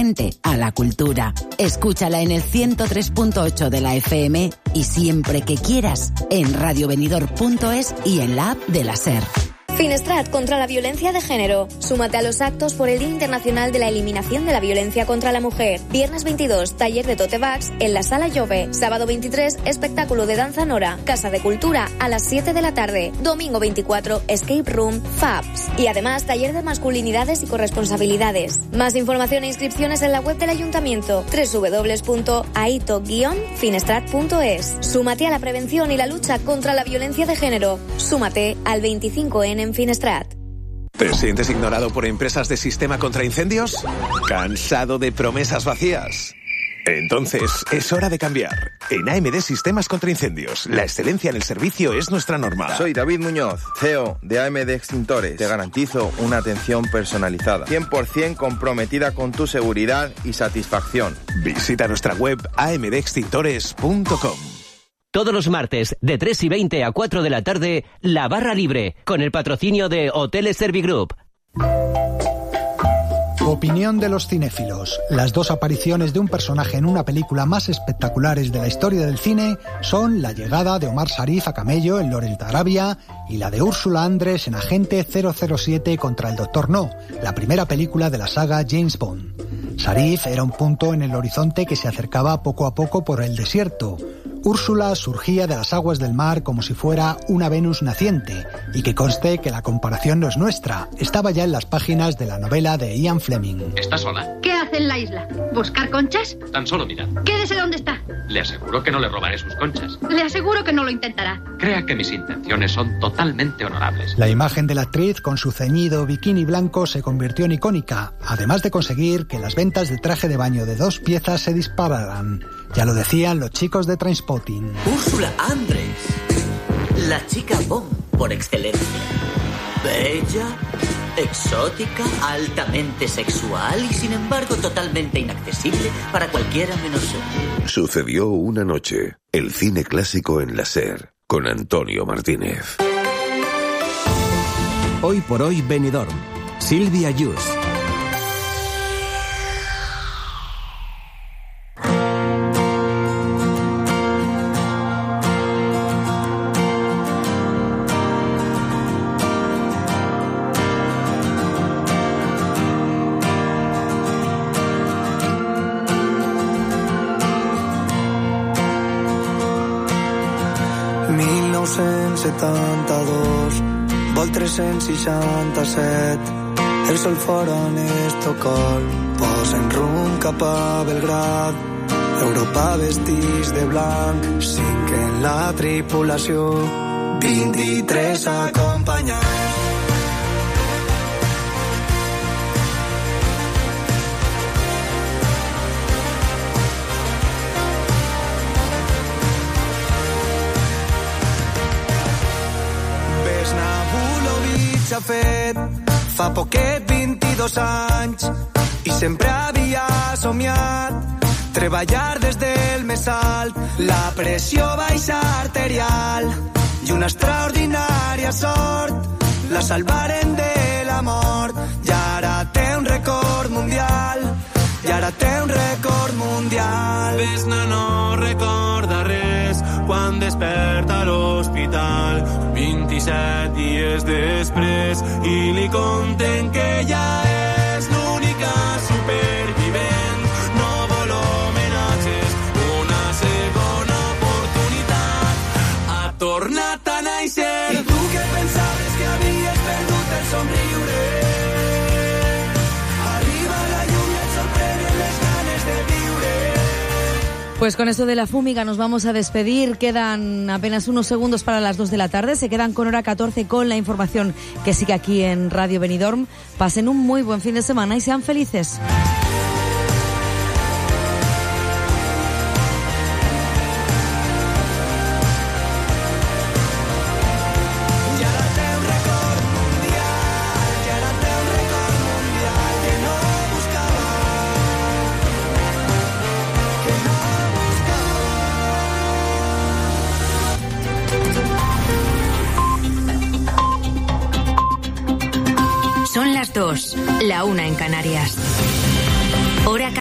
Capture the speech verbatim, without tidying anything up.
gente a la cultura. Escúchala en el ciento tres punto ocho de la F M y siempre que quieras en radio benidorm punto es y en la app de la SER. Finestrat contra la violencia de género. Súmate a los actos por el Día Internacional de la Eliminación de la Violencia contra la Mujer. Viernes veintidós, taller de tote bags en la Sala Jove. Sábado veintitrés, espectáculo de danza Nora. Casa de Cultura a las siete de la tarde. Domingo veinticuatro, escape room, Fabs. Y además, taller de masculinidades y corresponsabilidades. Más información e inscripciones en la web del Ayuntamiento. doble u doble u doble u punto aito guion finestrat punto es. Súmate a la prevención y la lucha contra la violencia de género. Súmate al veinticinco ene en Finestrat. ¿Te sientes ignorado por empresas de sistema contra incendios? ¿Cansado de promesas vacías? Entonces, es hora de cambiar. En A M D Sistemas contra Incendios, la excelencia en el servicio es nuestra norma. Soy David Muñoz, C E O de A M D Extintores. Te garantizo una atención personalizada, cien por ciento comprometida con tu seguridad y satisfacción. Visita nuestra web a m d extintores punto com. Todos los martes, de tres y veinte a cuatro de la tarde, La Barra Libre, con el patrocinio de Hoteles Servigroup. Opinión de los cinéfilos. Las dos apariciones de un personaje en una película más espectaculares de la historia del cine son la llegada de Omar Sharif a camello en Lawrence de Arabia y la de Úrsula Andrés en Agente cero cero siete contra el Doctor No, la primera película de la saga James Bond. Sharif era un punto en el horizonte que se acercaba poco a poco por el desierto. Úrsula surgía de las aguas del mar como si fuera una Venus naciente, y que conste que la comparación no es nuestra, estaba ya en las páginas de la novela de Ian Fleming. ¿Está sola? ¿Qué hace en la isla? ¿Buscar conchas? Tan solo mirad. Quédese donde está. Le aseguro que no le robaré sus conchas. Le aseguro que no lo intentará. Crea que mis intenciones son totalmente honorables. La imagen de la actriz con su ceñido bikini blanco se convirtió en icónica, además de conseguir que las ventas de traje de baño de dos piezas se dispararan. Ya lo decían los chicos de Trainspotting. Úrsula Andrés, la chica Bond por excelencia. Bella, exótica, altamente sexual y sin embargo totalmente inaccesible para cualquiera menos yo. Sucedió una noche, el cine clásico en la SER, con Antonio Martínez. Hoy por hoy Benidorm, Silvia Yus. setanta-dos, vol tres-cents seixanta-set, el sol fora en Estocolm, posen rumb cap a Belgrad, Europa vestits de blanc, cinc en la tripulació, vint-i-tres acompanyats. Ha fet fa poquet vint-i-dos anys i sempre havia somiat treballar des del més alt, la pressió baixa arterial i una extraordinària sort la salvaren de la mort i ara té un rècord mundial i ara té un rècord mundial. Ves-ne no recorda res quan desperta a l'hospital vint-i-set dies després i li conten que ja és l'única supervivent. No vol homenatges, una segona oportunitat. Ha tornat a néixer. I tu que pensaves que havies perdut el somriure? Arriba la llum i et sorprenen les ganes de viure. Pues con esto de la fúmiga nos vamos a despedir. Quedan apenas unos segundos para las dos de la tarde. Se quedan con hora catorce con la información que sigue aquí en Radio Benidorm. Pasen un muy buen fin de semana y sean felices. Son las dos, la una en Canarias. Hora